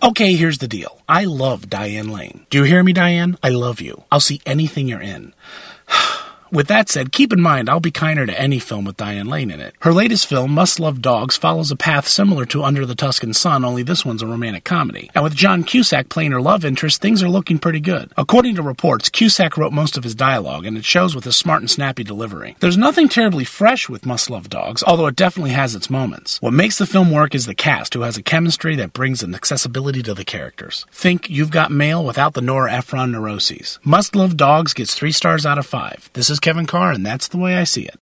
Okay, here's the deal. I love Diane Lane. Do you hear me, Diane? I love you. I'll see anything you're in. With that said, keep in mind I'll be kinder to any film with Diane Lane in it. Her latest film, Must Love Dogs, follows a path similar to Under the Tuscan Sun, only this one's a romantic comedy. And with John Cusack playing her love interest, things are looking pretty good. According to reports, Cusack wrote most of his dialogue, and it shows with his smart and snappy delivery. There's nothing terribly fresh with Must Love Dogs, although it definitely has its moments. What makes the film work is the cast, who has a chemistry that brings an accessibility to the characters. Think You've Got Mail without the Nora Ephron neuroses. Must Love Dogs gets 3 stars out of 5. This is Kevin Carr, and that's the way I see it.